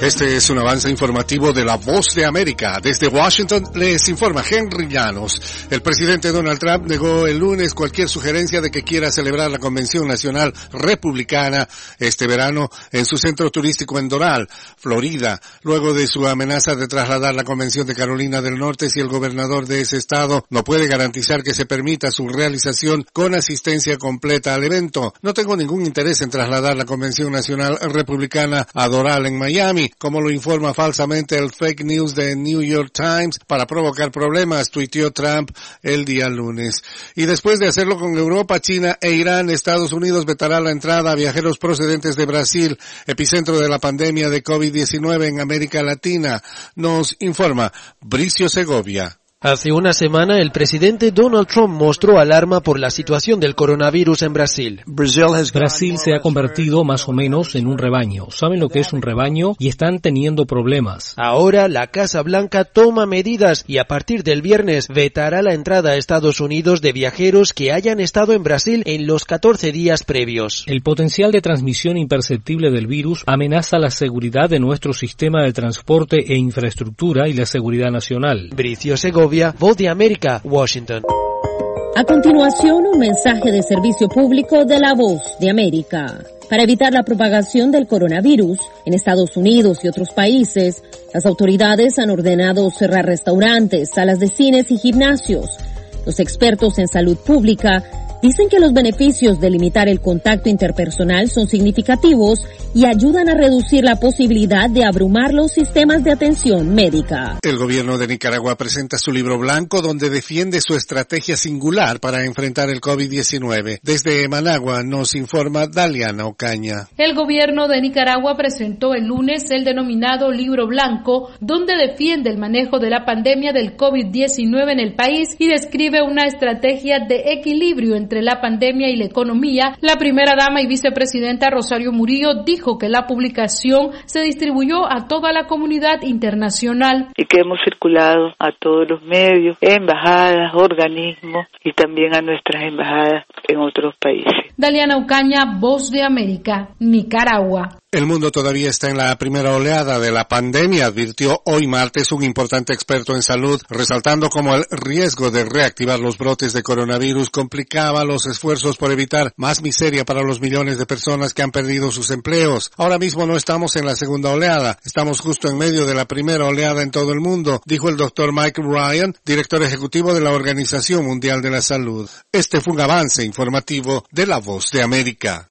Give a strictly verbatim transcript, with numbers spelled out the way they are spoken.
Este es un avance informativo de La Voz de América. Desde Washington les informa Henry Llanos. El presidente Donald Trump negó el lunes cualquier sugerencia de que quiera celebrar la Convención Nacional Republicana este verano en su centro turístico en Doral, Florida, luego de su amenaza de trasladar la Convención de Carolina del Norte si el gobernador de ese estado no puede garantizar que se permita su realización con asistencia completa al evento. No tengo ningún interés en trasladar la Convención Nacional Republicana a Doral en Miami, como lo informa falsamente el fake news de New York Times para provocar problemas, tuiteó Trump el día lunes. Y después de hacerlo con Europa, China e Irán, Estados Unidos vetará la entrada a viajeros procedentes de Brasil, epicentro de la pandemia de COVID diecinueve en América Latina, nos informa Bricio Segovia. Hace una semana, el presidente Donald Trump mostró alarma por la situación del coronavirus en Brasil. Brasil se ha convertido más o menos en un rebaño. ¿Saben lo que es un rebaño? Y están teniendo problemas. Ahora, la Casa Blanca toma medidas y a partir del viernes vetará la entrada a Estados Unidos de viajeros que hayan estado en Brasil en los catorce días previos. El potencial de transmisión imperceptible del virus amenaza la seguridad de nuestro sistema de transporte e infraestructura y la seguridad nacional. Bricio Segovia, Voz de América, Washington. A continuación, un mensaje de servicio público de La Voz de América. Para evitar la propagación del coronavirus en Estados Unidos y otros países, las autoridades han ordenado cerrar restaurantes, salas de cines y gimnasios. Los expertos en salud pública dicen que los beneficios de limitar el contacto interpersonal son significativos y ayudan a reducir la posibilidad de abrumar los sistemas de atención médica. El gobierno de Nicaragua presenta su libro blanco donde defiende su estrategia singular para enfrentar el COVID diecinueve. Desde Managua nos informa Daliana Ocaña. El gobierno de Nicaragua presentó el lunes el denominado libro blanco donde defiende el manejo de la pandemia del COVID diecinueve en el país y describe una estrategia de equilibrio entre entre la pandemia y la economía. La primera dama y vicepresidenta Rosario Murillo dijo que la publicación se distribuyó a toda la comunidad internacional. Y que hemos circulado a todos los medios, embajadas, organismos y también a nuestras embajadas en otros países. Daliana Ocaña, Voz de América, Nicaragua. El mundo todavía está en la primera oleada de la pandemia, advirtió hoy martes un importante experto en salud, resaltando cómo el riesgo de reactivar los brotes de coronavirus complicaba los esfuerzos por evitar más miseria para los millones de personas que han perdido sus empleos. Ahora mismo no estamos en la segunda oleada, estamos justo en medio de la primera oleada en todo el mundo, dijo el doctor Mike Ryan, director ejecutivo de la Organización Mundial de la Salud. Este fue un avance informativo de La Voz de América.